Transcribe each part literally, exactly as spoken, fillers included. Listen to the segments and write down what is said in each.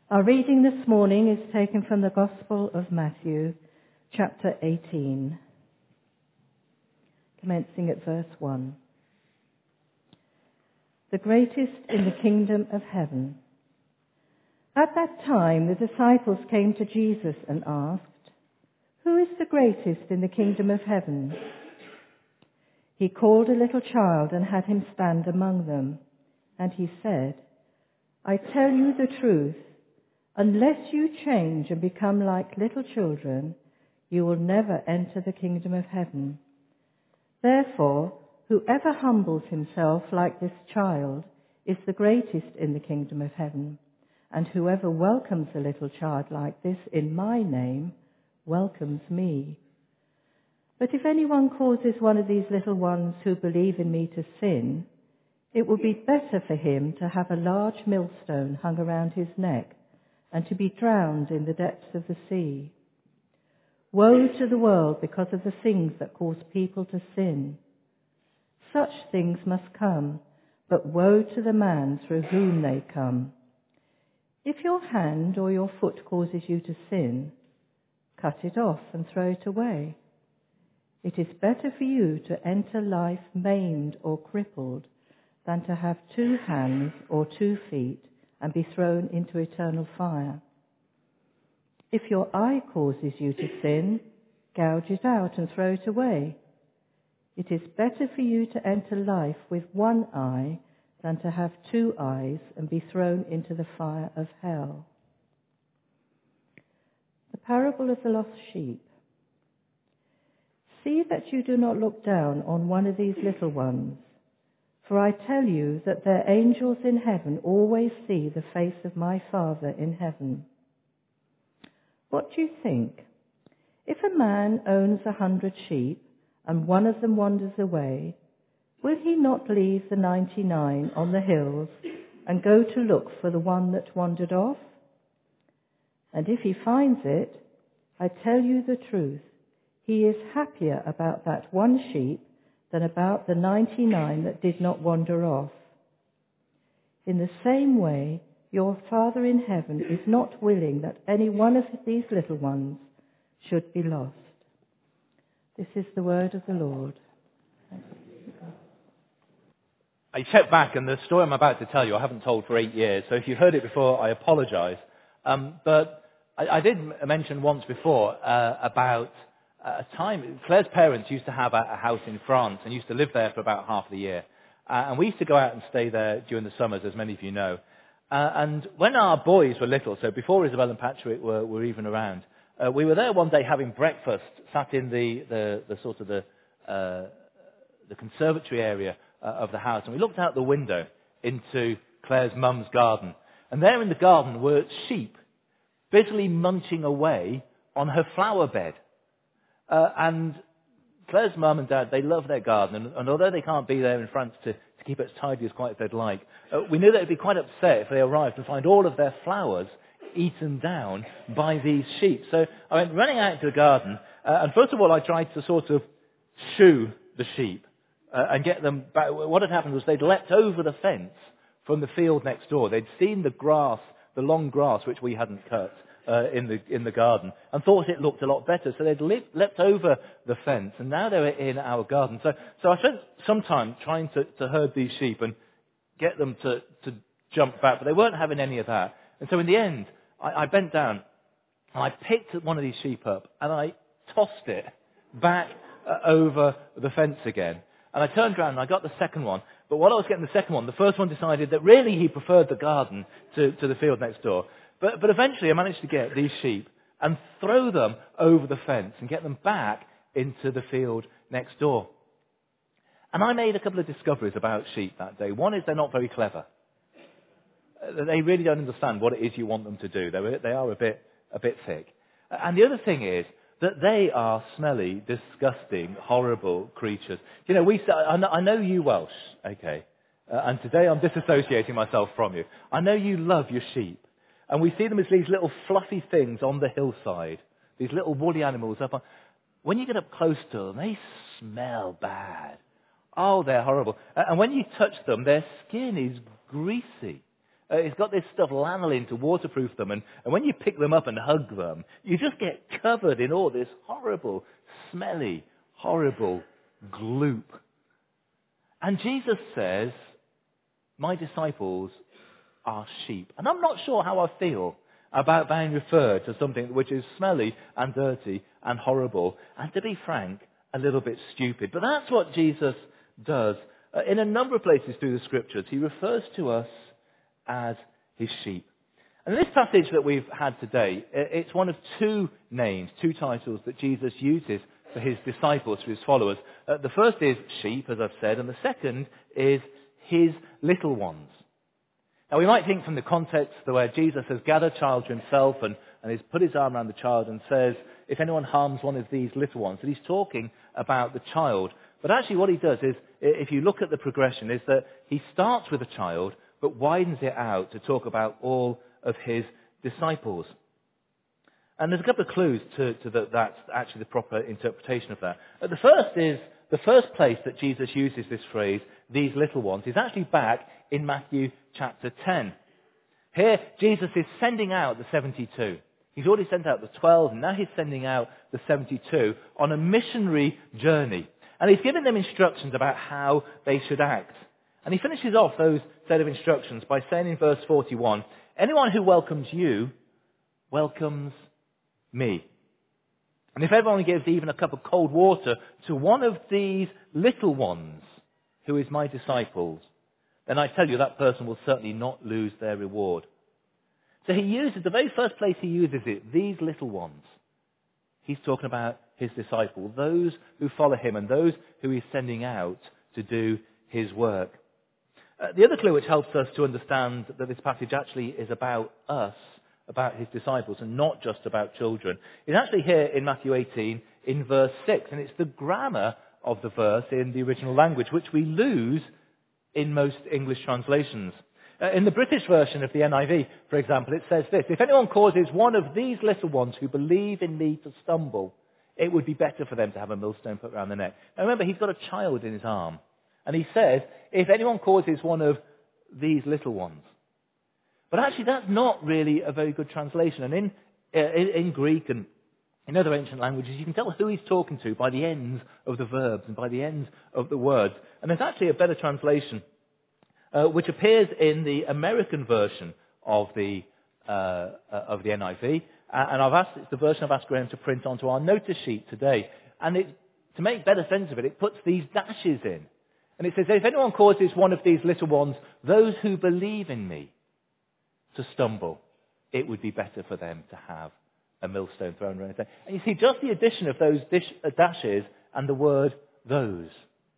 Our reading this morning is taken from the Gospel of Matthew, chapter eighteen, commencing at verse one. The greatest in the kingdom of heaven. At that time the disciples came to Jesus and asked, "Who is the greatest in the kingdom of heaven?" He called a little child and had him stand among them, and he said, "I tell you the truth. Unless you change and become like little children, you will never enter the kingdom of heaven. Therefore, whoever humbles himself like this child is the greatest in the kingdom of heaven, and whoever welcomes a little child like this in my name welcomes me. But if anyone causes one of these little ones who believe in me to sin, it would be better for him to have a large millstone hung around his neck and to be drowned in the depths of the sea. Woe to the world because of the things that cause people to sin. Such things must come, but woe to the man through whom they come. If your hand or your foot causes you to sin, cut it off and throw it away. It is better for you to enter life maimed or crippled than to have two hands or two feet and be thrown into eternal fire. If your eye causes you to sin, gouge it out and throw it away. It is better for you to enter life with one eye than to have two eyes and be thrown into the fire of hell." The parable of the lost sheep. See that you do not look down on one of these little ones. For I tell you that their angels in heaven always see the face of my Father in heaven. What do you think? If a man owns a hundred sheep and one of them wanders away, will he not leave the ninety-nine on the hills and go to look for the one that wandered off? And if he finds it, I tell you the truth, he is happier about that one sheep than about the ninety-nine that did not wander off. In the same way, your Father in heaven is not willing that any one of these little ones should be lost. This is the word of the Lord. I checked back, and the story I'm about to tell you I haven't told for eight years, so if you've heard it before, I apologise. Um, but I, I did mention once before uh, about a time, Claire's parents used to have a, a house in France and used to live there for about half the year. Uh, and we used to go out and stay there during the summers, as many of you know. Uh, and when our boys were little, so before Isabel and Patrick were, were even around, uh, we were there one day having breakfast, sat in the, the, the sort of the, uh, the conservatory area uh, of the house. And we looked out the window into Claire's mum's garden. And there in the garden were sheep busily munching away on her flower bed. Uh, and Claire's mum and dad, they love their garden, and, and although they can't be there in France to, to keep it as tidy as quite as they'd like, uh, we knew they'd be quite upset if they arrived to find all of their flowers eaten down by these sheep. So I went running out into the garden, uh, and first of all I tried to sort of shoo the sheep uh, and get them back. What had happened was they'd leapt over the fence from the field next door. They'd seen the grass, the long grass which we hadn't cut, Uh, in the in the garden, and thought it looked a lot better, so they'd leapt, leapt over the fence, and now they were in our garden. So so I spent some time trying to, to herd these sheep and get them to, to jump back, but they weren't having any of that. And so in the end, I, I bent down, and I picked one of these sheep up, and I tossed it back uh, over the fence again. And I turned around, and I got the second one, but while I was getting the second one, the first one decided that really he preferred the garden to, to the field next door. But, but eventually I managed to get these sheep and throw them over the fence and get them back into the field next door. And I made a couple of discoveries about sheep that day. One is they're not very clever. They really don't understand what it is you want them to do. They're, they are a bit, a bit thick. And the other thing is that they are smelly, disgusting, horrible creatures. You know, we. I know you Welsh, okay, uh, and today I'm disassociating myself from you. I know you love your sheep. And we see them as these little fluffy things on the hillside, these little woolly animals up on. When you get up close to them, they smell bad. Oh, they're horrible. And when you touch them, their skin is greasy. Uh, it's got this stuff lanolin to waterproof them, and, and when you pick them up and hug them, you just get covered in all this horrible, smelly, horrible gloop. And Jesus says, my disciples are sheep. And I'm not sure how I feel about being referred to something which is smelly and dirty and horrible, and to be frank, a little bit stupid. But that's what Jesus does. Uh, in a number of places through the scriptures, he refers to us as his sheep. And this passage that we've had today, it's one of two names, two titles that Jesus uses for his disciples, for his followers. Uh, the first is sheep, as I've said, and the second is his little ones. Now we might think from the context where Jesus has gathered child to himself and, and has put his arm around the child and says, if anyone harms one of these little ones, that he's talking about the child. But actually what he does is, if you look at the progression, is that he starts with a child, but widens it out to talk about all of his disciples. And there's a couple of clues to, to that. That's actually the proper interpretation of that. Uh, the first is, the first place that Jesus uses this phrase, these little ones, is actually back in Matthew chapter ten. Here, Jesus is sending out the seventy-two. He's already sent out the twelve, and now he's sending out the seventy-two on a missionary journey. And he's giving them instructions about how they should act. And he finishes off those set of instructions by saying in verse forty-one, anyone who welcomes you welcomes me. And if everyone gives even a cup of cold water to one of these little ones who is my disciples, then I tell you that person will certainly not lose their reward. So he uses, the very first place he uses it, these little ones. He's talking about his disciples, those who follow him and those who he's sending out to do his work. Uh, the other clue which helps us to understand that this passage actually is about us, about his disciples, and not just about children, is actually here in Matthew eighteen in verse six. And it's the grammar of the verse in the original language, which we lose in most English translations. Uh, in the British version of the N I V, for example, it says this: if anyone causes one of these little ones who believe in me to stumble, it would be better for them to have a millstone put around their neck. Now remember, he's got a child in his arm. And he says, if anyone causes one of these little ones. But actually that's not really a very good translation. And in, uh, in, in Greek and in other ancient languages, you can tell who he's talking to by the ends of the verbs and by the ends of the words. And there's actually a better translation, uh, which appears in the American version of the, uh, uh, of the N I V. Uh, and I've asked, it's the version I've asked Graham to print onto our notice sheet today. And it, to make better sense of it, it puts these dashes in. And it says, if anyone causes one of these little ones, those who believe in me, to stumble, it would be better for them to have a millstone thrown around their neck. And you see, just the addition of those dish, uh, dashes and the word those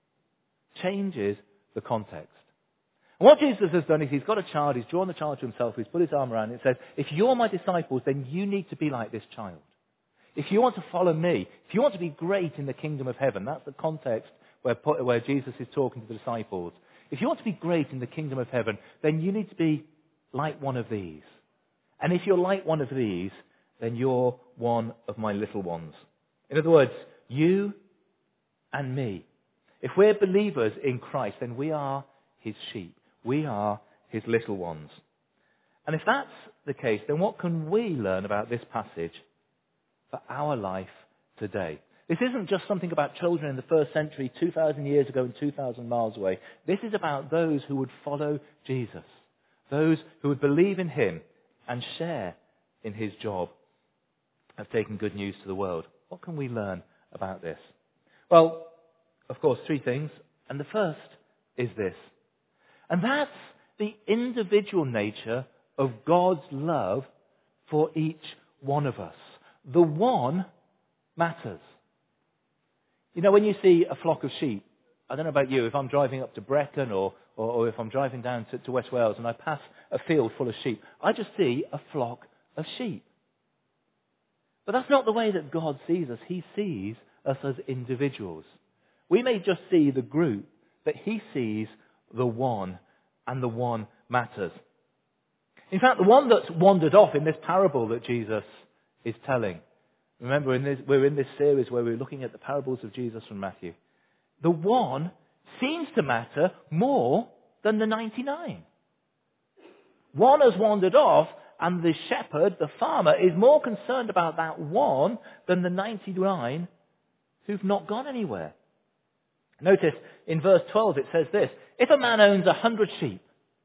changes the context. And what Jesus has done is he's got a child, he's drawn the child to himself, he's put his arm around it, and says, if you're my disciples, then you need to be like this child. If you want to follow me, if you want to be great in the kingdom of heaven, that's the context where, where Jesus is talking to the disciples. If you want to be great in the kingdom of heaven, then you need to be like one of these. And if you're like one of these, then you're one of my little ones. In other words, you and me. If we're believers in Christ, then we are his sheep. We are his little ones. And if that's the case, then what can we learn about this passage for our life today? This isn't just something about children in the first century, two thousand years ago and two thousand miles away. This is about those who would follow Jesus. Those who would believe in him and share in his job of taking good news to the world. What can we learn about this? Well, of course, three things. And the first is this. And that's the individual nature of God's love for each one of us. The one matters. You know, when you see a flock of sheep, I don't know about you, if I'm driving up to Brecon or, or, or if I'm driving down to, to West Wales and I pass a field full of sheep, I just see a flock of sheep. But that's not the way that God sees us. He sees us as individuals. We may just see the group, but he sees the one, and the one matters. In fact, the one that's wandered off in this parable that Jesus is telling. Remember, in this, we're in this series where we're looking at the parables of Jesus from Matthew. The one seems to matter more than the ninety-nine. One has wandered off, and the shepherd, the farmer, is more concerned about that one than the ninety-nine who've not gone anywhere. Notice in verse twelve it says this: if a man owns a hundred sheep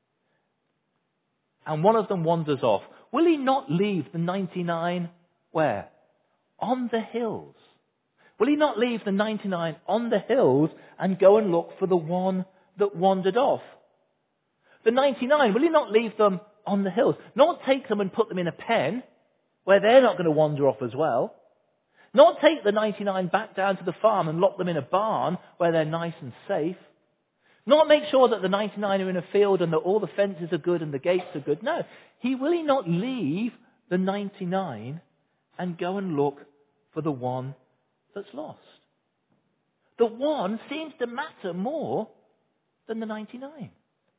and one of them wanders off, will he not leave the ninety-nine where? On the hills. Will he not leave the ninety-nine on the hills and go and look for the one that wandered off? The ninety-nine, will he not leave them on the hills? Not take them and put them in a pen where they're not going to wander off as well. Not take the ninety-nine back down to the farm and lock them in a barn where they're nice and safe. Not make sure that the ninety-nine are in a field and that all the fences are good and the gates are good. No, he will he not leave the ninety-nine and go and look for the one that's lost. The one seems to matter more than the ninety-nine.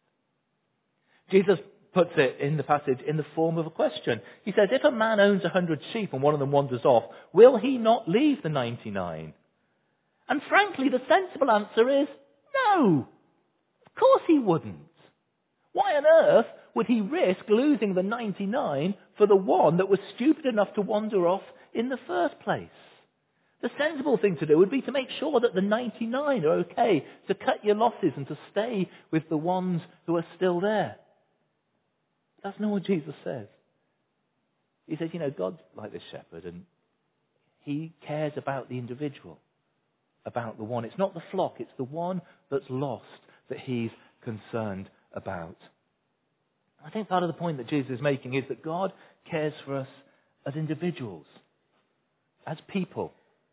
Jesus puts it in the passage in the form of a question. He says, if a man owns a hundred sheep and one of them wanders off, will he not leave the ninety-nine? And frankly, the sensible answer is no. Of course he wouldn't. Why on earth would he risk losing the ninety-nine for the one that was stupid enough to wander off in the first place? The sensible thing to do would be to make sure that the ninety-nine are okay, to cut your losses and to stay with the ones who are still there. That's not what Jesus says. He says, you know, God's like this shepherd and he cares about the individual, about the one. It's not the flock, it's the one that's lost that he's concerned about. I think part of the point that Jesus is making is that God cares for us as individuals, as people,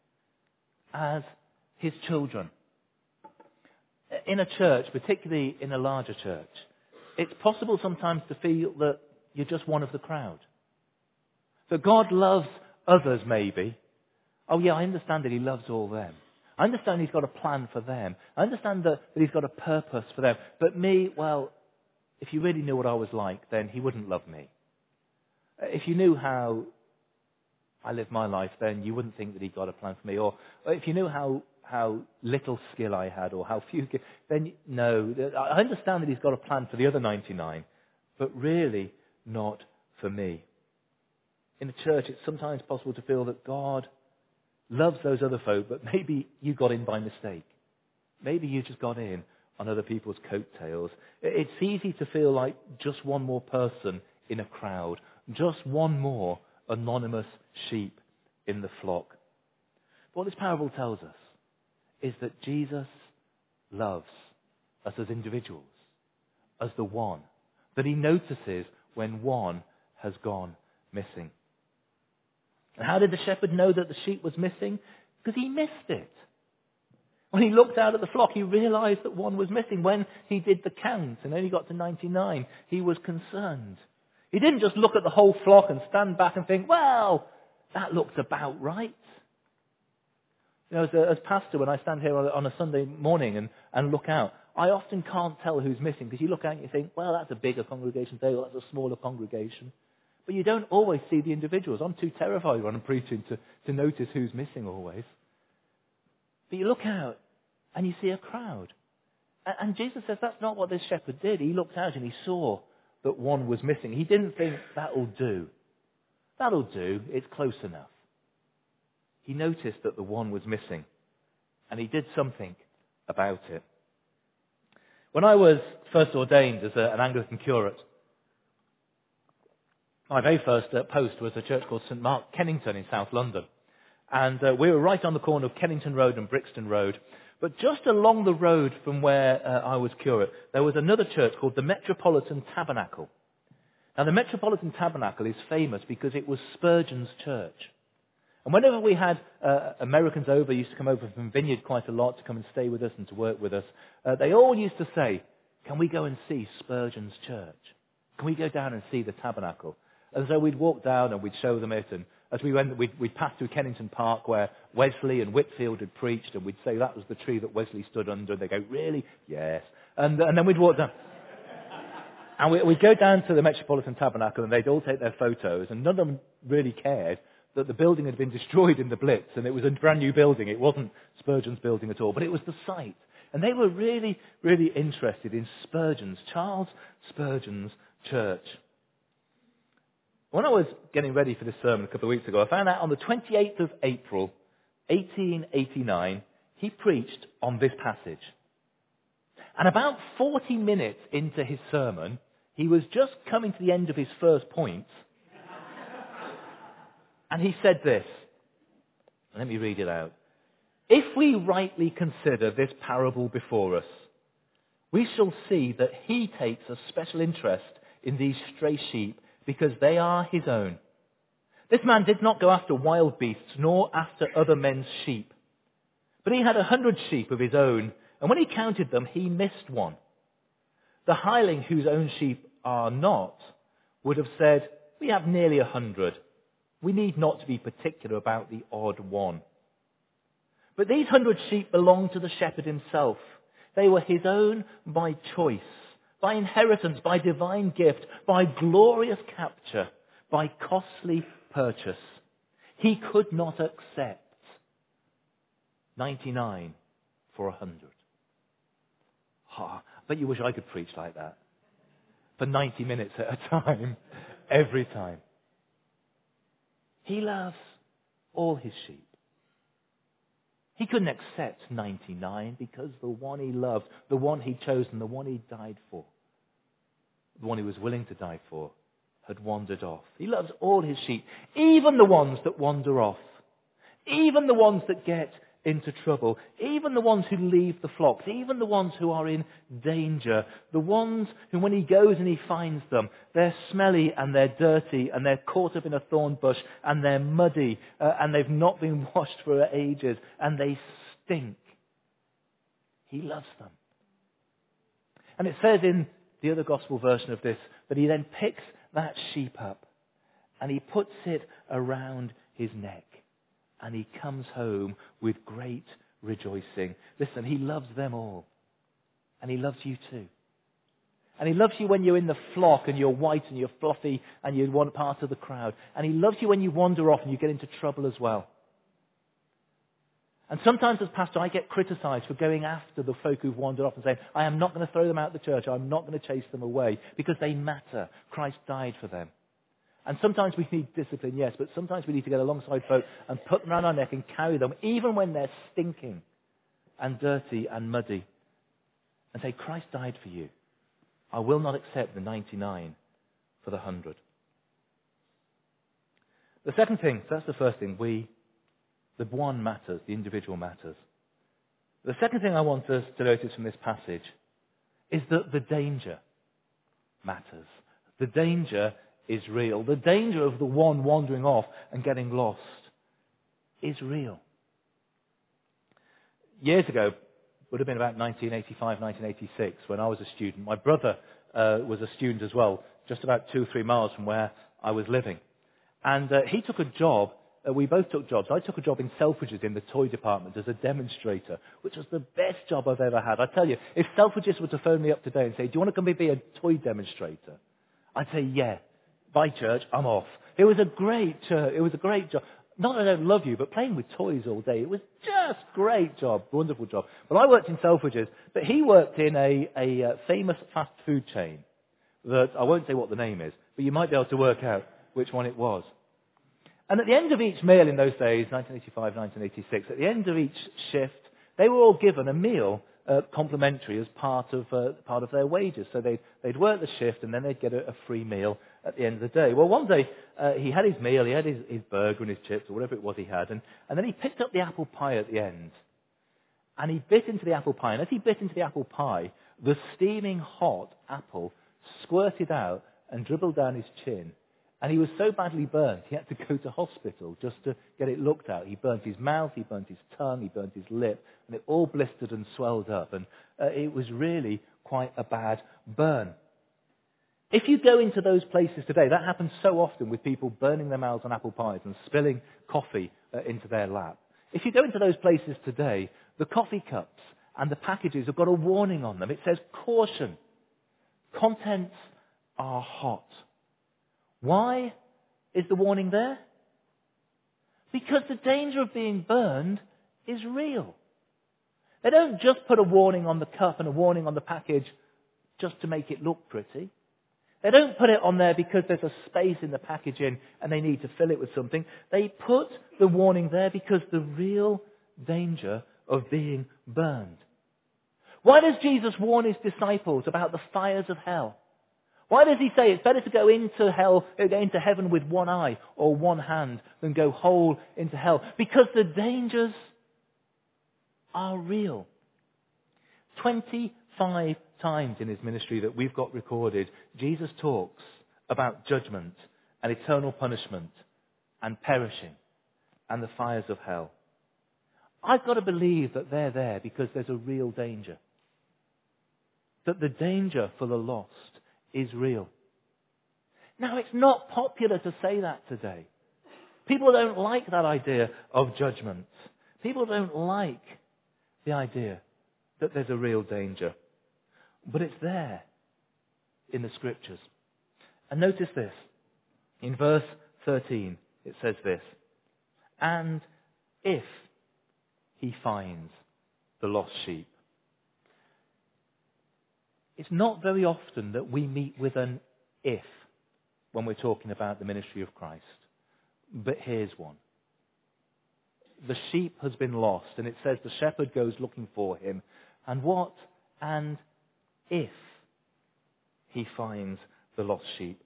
as his children. In a church, particularly in a larger church, it's possible sometimes to feel that you're just one of the crowd. That God loves others maybe. Oh yeah, I understand that he loves all them. I understand he's got a plan for them. I understand that, that he's got a purpose for them. But me, well, if you really knew what I was like, then he wouldn't love me. If you knew how I live my life, then you wouldn't think that he got a plan for me. Or, or if you knew how how little skill I had or how few, then no. I understand that he's got a plan for the other ninety-nine, but really not for me. In the church, it's sometimes possible to feel that God loves those other folk, but maybe you got in by mistake. Maybe you just got in on other people's coattails. It's easy to feel like just one more person in a crowd, just one more anonymous sheep in the flock. But what this parable tells us is that Jesus loves us as individuals, as the one, that he notices when one has gone missing. And how did the shepherd know that the sheep was missing? Because he missed it. When he looked out at the flock, he realized that one was missing. When he did the count and only got to ninety-nine, he was concerned. He didn't just look at the whole flock and stand back and think, well, that looks about right. You know, as, a, as pastor, when I stand here on a, on a Sunday morning and, and look out, I often can't tell who's missing because you look out and you think, well, that's a bigger congregation today, or that's a smaller congregation. But you don't always see the individuals. I'm too terrified when I'm preaching to, to notice who's missing always. But you look out and you see a crowd. And, and Jesus says that's not what this shepherd did. He looked out and he saw that one was missing. He didn't think, that'll do. That'll do. It's close enough. He noticed that the one was missing. And he did something about it. When I was first ordained as a, an Anglican curate, my very first uh, post was a church called St Mark Kennington in South London. And uh, we were right on the corner of Kennington Road and Brixton Road. But just along the road from where uh, I was curate, there was another church called the Metropolitan Tabernacle. Now, the Metropolitan Tabernacle is famous because it was Spurgeon's church. And whenever we had uh, Americans over, used to come over from Vineyard quite a lot to come and stay with us and to work with us, uh, they all used to say, can we go and see Spurgeon's church? Can we go down and see the tabernacle? And so we'd walk down and we'd show them it. And as we went, we'd, we'd pass through Kennington Park where Wesley and Whitfield had preached. And we'd say that was the tree that Wesley stood under. And they'd go, really? Yes. And, and then we'd walk down. And we, we'd go down to the Metropolitan Tabernacle and they'd all take their photos. And none of them really cared that the building had been destroyed in the Blitz. And it was a brand new building. It wasn't Spurgeon's building at all. But it was the site. And they were really, really interested in Spurgeon's, Charles Spurgeon's church. When I was getting ready for this sermon a couple of weeks ago, I found out on the twenty-eighth of April, eighteen eighty-nine, he preached on this passage. And about forty minutes into his sermon, he was just coming to the end of his first point. And he said this. Let me read it out. If we rightly consider this parable before us, we shall see that he takes a special interest in these stray sheep because they are his own. This man did not go after wild beasts nor after other men's sheep. But he had a hundred sheep of his own, and when he counted them, he missed one. The hireling whose own sheep are not would have said, we have nearly a hundred. We need not to be particular about the odd one. But these hundred sheep belonged to the shepherd himself. They were his own by choice, by inheritance, by divine gift, by glorious capture, by costly purchase. He could not accept ninety-nine for a hundred. Oh, I bet you wish I could preach like that. For ninety minutes at a time, every time. He loves all his sheep. He couldn't accept ninety-nine because the one he loved, the one he'd chosen, the one he died for, the one he was willing to die for, had wandered off. He loves all his sheep, even the ones that wander off, even the ones that get into trouble, even the ones who leave the flocks, even the ones who are in danger, the ones who when he goes and he finds them, they're smelly and they're dirty and they're caught up in a thorn bush and they're muddy uh, and they've not been washed for ages and they stink. He loves them. And it says in the other gospel version of this that he then picks that sheep up and he puts it around his neck. And he comes home with great rejoicing. Listen, he loves them all. And he loves you too. And he loves you when you're in the flock and you're white and you're fluffy and you're one part of the crowd. And he loves you when you wander off and you get into trouble as well. And sometimes as pastor I get criticised for going after the folk who've wandered off and saying, I am not going to throw them out of the church. I'm not going to chase them away because they matter. Christ died for them. And sometimes we need discipline, yes, but sometimes we need to get alongside folk and put them around our neck and carry them, even when they're stinking and dirty and muddy, and say, Christ died for you. I will not accept the ninety-nine for the hundred. The second thing, so that's the first thing, we, the one matters, the individual matters. The second thing I want us to notice from this passage is that the danger matters. The danger is real. The danger of the one wandering off and getting lost is real. Years ago, would have been about nineteen eighty-five, nineteen eighty-six, when I was a student. My brother uh, was a student as well, just about two or three miles from where I was living. And uh, he took a job, uh, we both took jobs. I took a job in Selfridges in the toy department as a demonstrator, which was the best job I've ever had. I tell you, if Selfridges were to phone me up today and say, do you want to come be a toy demonstrator? I'd say, yeah. Bye, church, I'm off. It was a great church. It was a great job. Not that I don't love you, but playing with toys all day, it was just great job, wonderful job. But I worked in Selfridges, but he worked in a, a uh, famous fast food chain that I won't say what the name is, but you might be able to work out which one it was. And at the end of each meal in those days, nineteen eighty-five, nineteen eighty-six, at the end of each shift, they were all given a meal Uh, complimentary as part of uh, part of their wages. So they'd, they'd work the shift and then they'd get a, a free meal at the end of the day. Well, one day uh, he had his meal, he had his, his burger and his chips or whatever it was he had, and, and then he picked up the apple pie at the end. And he bit into the apple pie, and as he bit into the apple pie, the steaming hot apple squirted out and dribbled down his chin. And he was so badly burnt, he had to go to hospital just to get it looked at. He burnt his mouth, he burnt his tongue, he burnt his lip, and it all blistered and swelled up. And uh, it was really quite a bad burn. If you go into those places today, that happens so often with people burning their mouths on apple pies and spilling coffee uh, into their lap. If you go into those places today, the coffee cups and the packages have got a warning on them. It says, caution, contents are hot. Why is the warning there? Because the danger of being burned is real. They don't just put a warning on the cup and a warning on the package just to make it look pretty. They don't put it on there because there's a space in the packaging and they need to fill it with something. They put the warning there because the real danger of being burned. Why does Jesus warn his disciples about the fires of hell? Why does he say it's better to go into hell, into heaven with one eye or one hand than go whole into hell? Because the dangers are real. twenty-five times in his ministry that we've got recorded, Jesus talks about judgment and eternal punishment and perishing and the fires of hell. I've got to believe that they're there because there's a real danger. That the danger for the lost is real. Now, it's not popular to say that today. People don't like that idea of judgment. People don't like the idea that there's a real danger. But it's there in the Scriptures. And notice this. In verse thirteen, it says this. And if he finds the lost sheep. It's not very often that we meet with an if when we're talking about the ministry of Christ. But here's one. The sheep has been lost, and it says the shepherd goes looking for him. And what? And if he finds the lost sheep.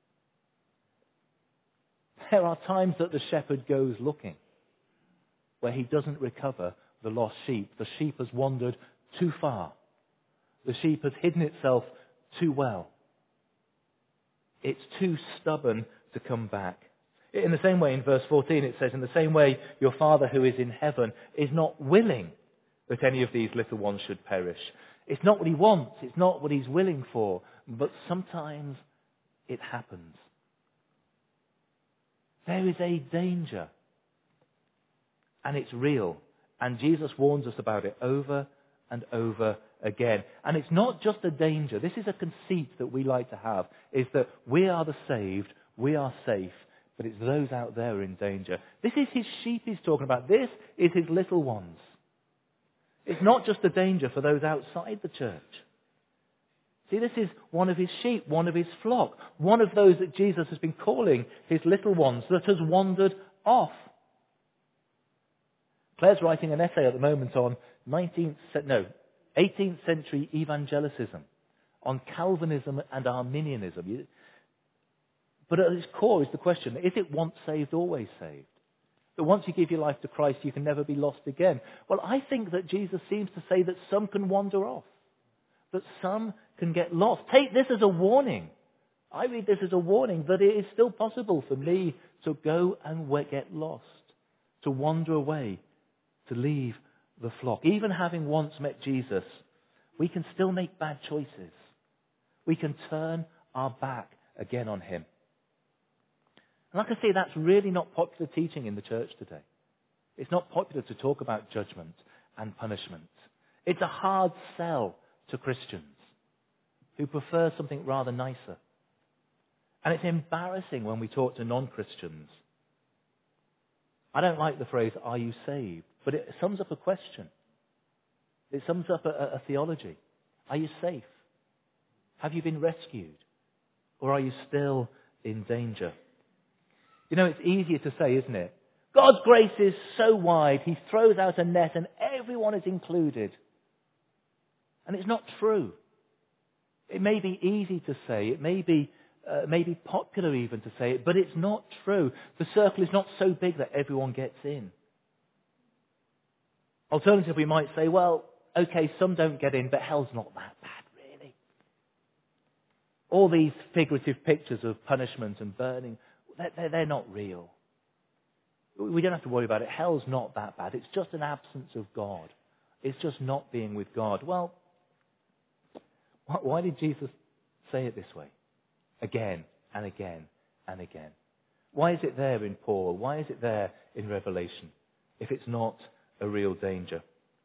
There are times that the shepherd goes looking where he doesn't recover the lost sheep. The sheep has wandered too far. The sheep has hidden itself too well. It's too stubborn to come back. In the same way, in verse fourteen, it says, in the same way, your Father who is in heaven is not willing that any of these little ones should perish. It's not what he wants. It's not what he's willing for. But sometimes it happens. There is a danger. And it's real. And Jesus warns us about it over and over again. And it's not just a danger. This is a conceit that we like to have, is that we are the saved, we are safe, but it's those out there in danger. This is his sheep he's talking about. This is his little ones. It's not just a danger for those outside the church. See, this is one of his sheep, one of his flock, one of those that Jesus has been calling his little ones that has wandered off. Claire's writing an essay at the moment on nineteenth, no, eighteenth century evangelicism, on Calvinism and Arminianism. But at its core is the question, is it once saved, always saved? That once you give your life to Christ, you can never be lost again. Well, I think that Jesus seems to say that some can wander off. That some can get lost. Take this as a warning. I read this as a warning that it is still possible for me to go and get lost. To wander away. To leave the flock. Even having once met Jesus, we can still make bad choices. We can turn our back again on him. And like I say, that's really not popular teaching in the church today. It's not popular to talk about judgment and punishment. It's a hard sell to Christians who prefer something rather nicer. And it's embarrassing when we talk to non-Christians. I don't like the phrase, are you saved? But it sums up a question. It sums up a, a theology. Are you safe? Have you been rescued? Or are you still in danger? You know, it's easier to say, isn't it? God's grace is so wide, he throws out a net and everyone is included. And it's not true. It may be easy to say, it may be, uh, may be popular even to say it, but it's not true. The circle is not so big that everyone gets in. Alternatively, we might say, well, okay, some don't get in, but hell's not that bad, really. All these figurative pictures of punishment and burning, they're, they're not real. We don't have to worry about it. Hell's not that bad. It's just an absence of God. It's just not being with God. Well, why did Jesus say it this way? Again and again and again. Why is it there in Paul? Why is it there in Revelation if it's not a real danger?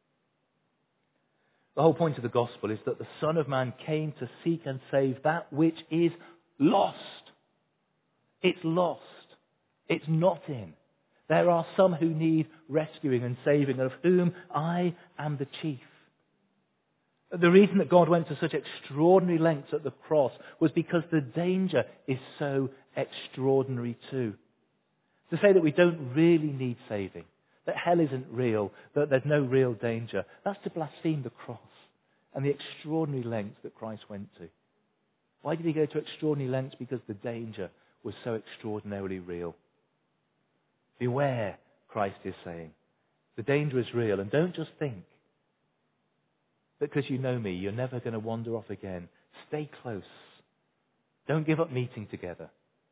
The whole point of the gospel is that the Son of Man came to seek and save that which is lost. It's lost. It's not in. There are some who need rescuing and saving, of whom I am the chief. The reason that God went to such extraordinary lengths at the cross was because the danger is so extraordinary too. To say that we don't really need saving, that hell isn't real, that there's no real danger, that's to blaspheme the cross and the extraordinary lengths that Christ went to. Why did he go to extraordinary lengths? Because the danger was so extraordinarily real. Beware, Christ is saying. The danger is real, and don't just think that because you know me, you're never going to wander off again. Stay close. Don't give up meeting together.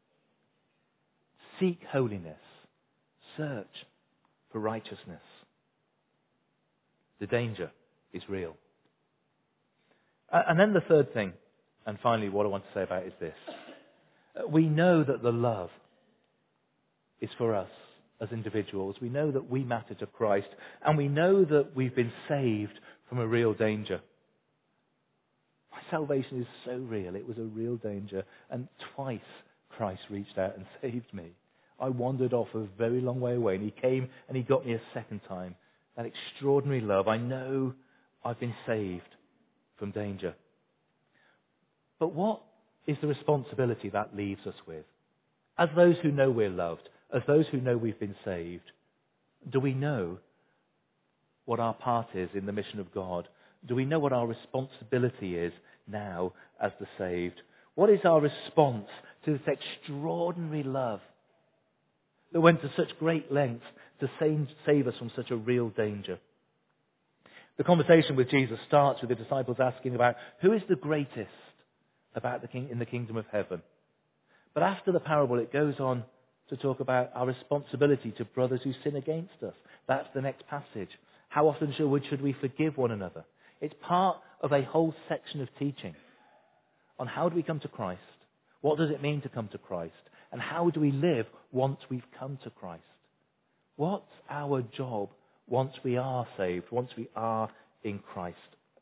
Seek holiness. Search for righteousness. The danger is real. And then the third thing, and finally what I want to say about it is this. We know that the love is for us as individuals. We know that we matter to Christ, and we know that we've been saved from a real danger. My salvation is so real. It was a real danger, and twice Christ reached out and saved me. I wandered off a very long way away, and he came and he got me a second time. That extraordinary love. I know I've been saved from danger. But what is the responsibility that leaves us with? As those who know we're loved, as those who know we've been saved, do we know what our part is in the mission of God? Do we know what our responsibility is now as the saved? What is our response to this extraordinary love that went to such great lengths to save, save us from such a real danger? The conversation with Jesus starts with the disciples asking about who is the greatest about the king in the kingdom of heaven. But after the parable, it goes on to talk about our responsibility to brothers who sin against us. That's the next passage. How often should we, should we forgive one another? It's part of a whole section of teaching on how do we come to Christ? What does it mean to come to Christ? And how do we live once we've come to Christ? What's our job once we are saved, once we are in Christ?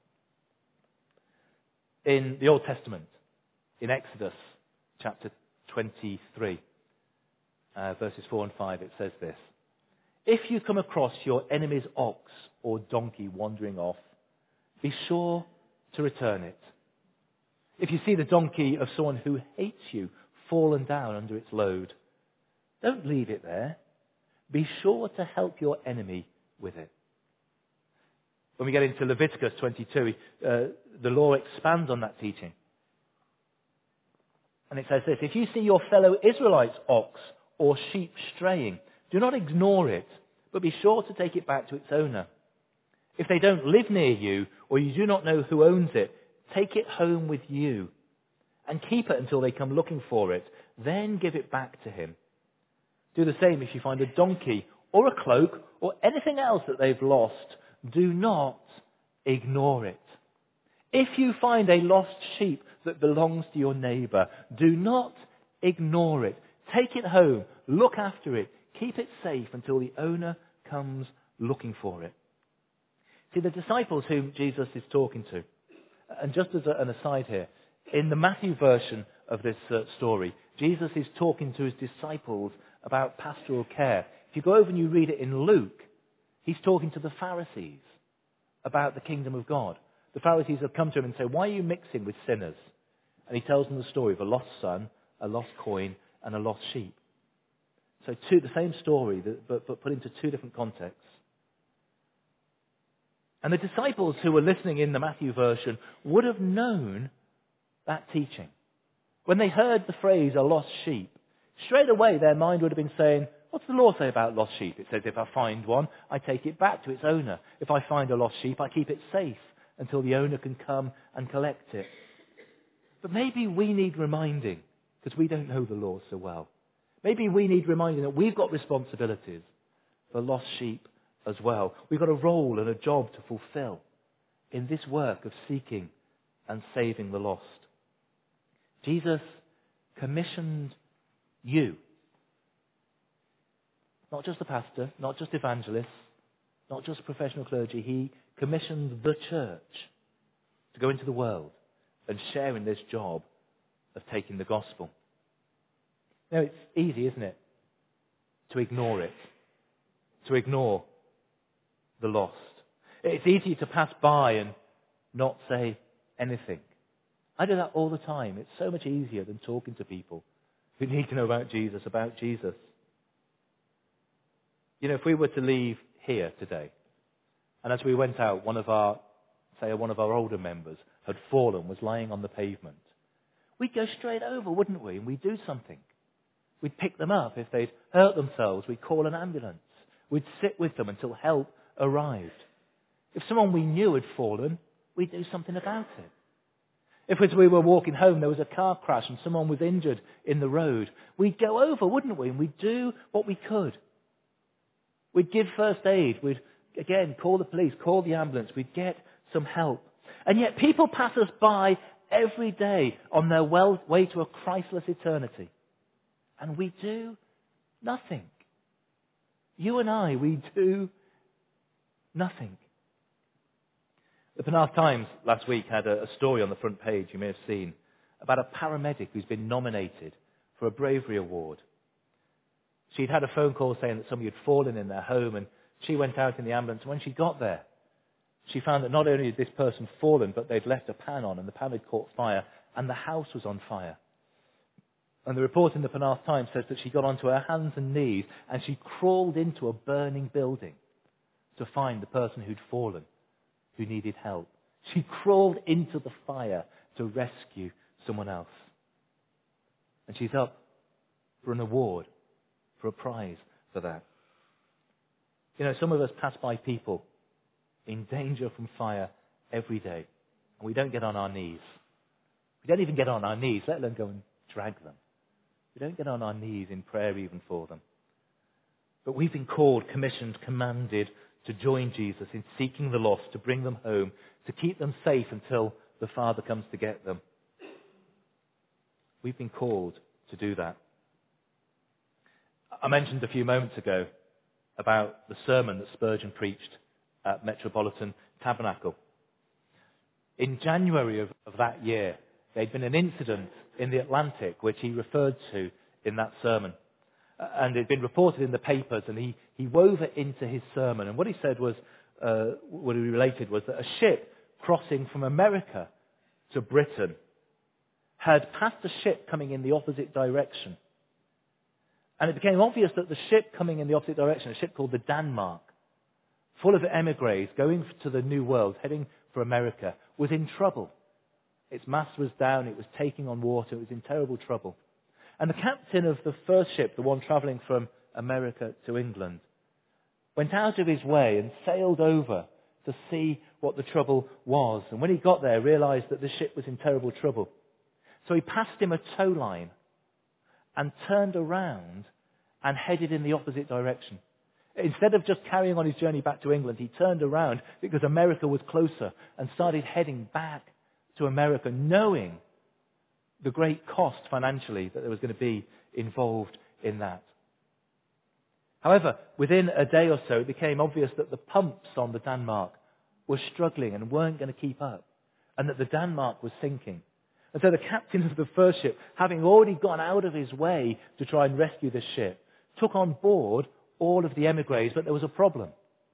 In the Old Testament, in Exodus chapter twenty-three, uh, verses four and five, it says this. If you come across your enemy's ox or donkey wandering off, be sure to return it. If you see the donkey of someone who hates you fallen down under its load, don't leave it there. Be sure to help your enemy with it. When we get into Leviticus twenty-two, uh, the law expands on that teaching. And it says this, if you see your fellow Israelite's ox or sheep straying, do not ignore it, but be sure to take it back to its owner. If they don't live near you, or you do not know who owns it, take it home with you and keep it until they come looking for it. Then give it back to him. Do the same if you find a donkey or a cloak or anything else that they've lost. Do not ignore it. If you find a lost sheep that belongs to your neighbour, do not ignore it. Take it home, look after it, keep it safe until the owner comes looking for it. See, the disciples whom Jesus is talking to, and just as an aside here, in the Matthew version of this uh, story, Jesus is talking to his disciples about pastoral care. If you go over and you read it in Luke, he's talking to the Pharisees about the kingdom of God. The Pharisees have come to him and say, why are you mixing with sinners? And he tells them the story of a lost son, a lost coin, and a lost sheep. So two, the same story, but, but put into two different contexts. And the disciples who were listening in the Matthew version would have known that teaching. When they heard the phrase, a lost sheep, straight away their mind would have been saying, what's the law say about lost sheep? It says if I find one, I take it back to its owner. If I find a lost sheep, I keep it safe until the owner can come and collect it. But maybe we need reminding, because we don't know the law so well. Maybe we need reminding that we've got responsibilities for lost sheep as well. We've got a role and a job to fulfill in this work of seeking and saving the lost. Jesus commissioned you. Not just the pastor, not just evangelists, not just professional clergy. He commissioned the church to go into the world and share in this job of taking the gospel. Now, it's easy, isn't it, to ignore it, to ignore the lost. It's easy to pass by and not say anything. I do that all the time. It's so much easier than talking to people who need to know about Jesus, about Jesus. You know, if we were to leave here today, and as we went out, one of our, say, one of our older members had fallen, was lying on the pavement, we'd go straight over, wouldn't we? And we'd do something. We'd pick them up. If they'd hurt themselves, we'd call an ambulance. We'd sit with them until help arrived. If someone we knew had fallen, we'd do something about it. If as we were walking home there was a car crash and someone was injured in the road, we'd go over, wouldn't we? And we'd do what we could. We'd give first aid. We'd, again, call the police, call the ambulance. We'd get some help. And yet people pass us by every day on their well, way to a Christless eternity. And we do nothing. You and I, we do nothing. The Penarth Times last week had a, a story on the front page, you may have seen, about a paramedic who's been nominated for a bravery award. She'd had a phone call saying that somebody had fallen in their home, and she went out in the ambulance. And when she got there, she found that not only had this person fallen, but they'd left a pan on, and the pan had caught fire, and the house was on fire. And the report in the Penarth Times says that she got onto her hands and knees, and she crawled into a burning building to find the person who'd fallen, who needed help. She crawled into the fire to rescue someone else. And she's up for an award, for a prize for that. You know, some of us pass by people in danger from fire every day, and we don't get on our knees. We don't even get on our knees, let alone go and drag them. We don't get on our knees in prayer even for them. But we've been called, commissioned, commanded to join Jesus in seeking the lost, to bring them home, to keep them safe until the Father comes to get them. We've been called to do that. I mentioned a few moments ago about the sermon that Spurgeon preached at Metropolitan Tabernacle. In January of, of that year, there'd been an incident in the Atlantic which he referred to in that sermon. And it had been reported in the papers, and he, he wove it into his sermon. And what he said was, uh, what he related was that a ship crossing from America to Britain had passed a ship coming in the opposite direction. And it became obvious that the ship coming in the opposite direction, a ship called the Denmark, full of emigres going to the New World, heading for America, was in trouble. Its mast was down, it was taking on water, it was in terrible trouble. And the captain of the first ship, the one travelling from America to England, went out of his way and sailed over to see what the trouble was. And when he got there, realised that the ship was in terrible trouble. So he passed him a tow line and turned around and headed in the opposite direction. Instead of just carrying on his journey back to England, he turned around because America was closer and started heading back to America, knowing the great cost financially that there was going to be involved in that. However, within a day or so, it became obvious that the pumps on the Denmark were struggling and weren't going to keep up, and that the Denmark was sinking. And so the captain of the first ship, having already gone out of his way to try and rescue the ship, took on board all of the emigres, but there was a problem.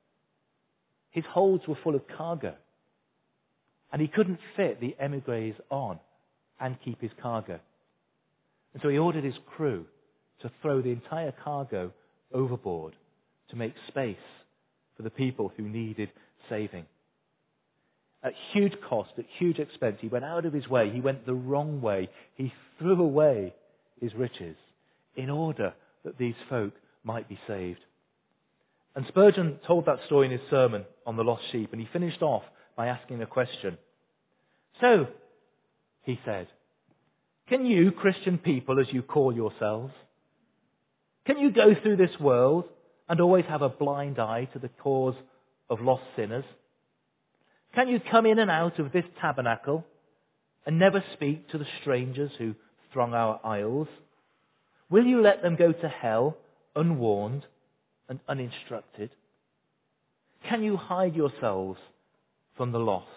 His holds were full of cargo, and he couldn't fit the emigres on and keep his cargo. And so he ordered his crew to throw the entire cargo overboard to make space for the people who needed saving. At huge cost, at huge expense, he went out of his way. He went the wrong way. He threw away his riches in order that these folk might be saved. And Spurgeon told that story in his sermon on the lost sheep, and he finished off by asking a question. So, he said, can you, Christian people as you call yourselves, can you go through this world and always have a blind eye to the cause of lost sinners? Can you come in and out of this tabernacle and never speak to the strangers who throng our aisles? Will you let them go to hell unwarned and uninstructed? Can you hide yourselves from the lost?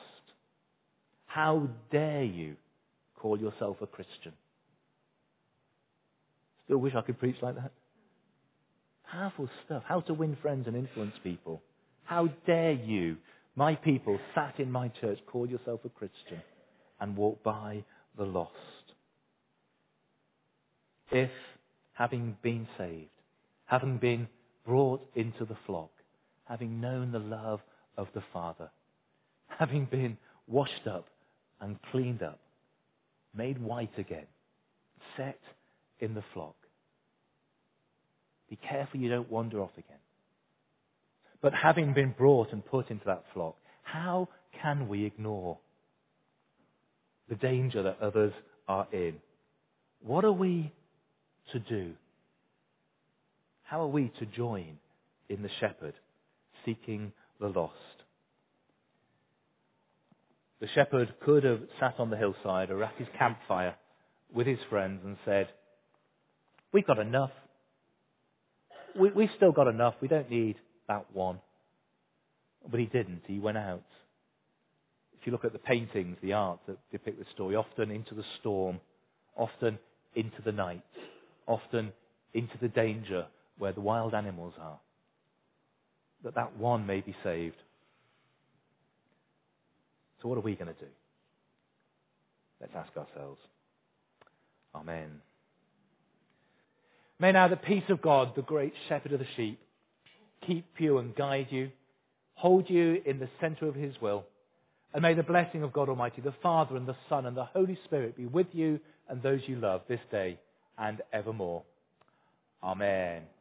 How dare you call yourself a Christian? Still wish I could preach like that. Powerful stuff. How to win friends and influence people. How dare you My people sat in my church, call yourself a Christian, and walk by the lost. If, having been saved, having been brought into the flock, having known the love of the Father, having been washed up and cleaned up, made white again, set in the flock, be careful you don't wander off again. But having been brought and put into that flock, how can we ignore the danger that others are in? What are we to do? How are we to join in the shepherd seeking the lost? The shepherd could have sat on the hillside or at his campfire with his friends and said, we've got enough. We, we've still got enough. We don't need that one. But he didn't. He went out. If you look at the paintings, the art that depict the story, often into the storm, often into the night, often into the danger where the wild animals are, that that one may be saved. So what are we going to do? Let's ask ourselves. Amen. May now the peace of God, the great shepherd of the sheep, keep you and guide you, hold you in the center of his will, and may the blessing of God Almighty, the Father and the Son and the Holy Spirit be with you and those you love this day and evermore. Amen.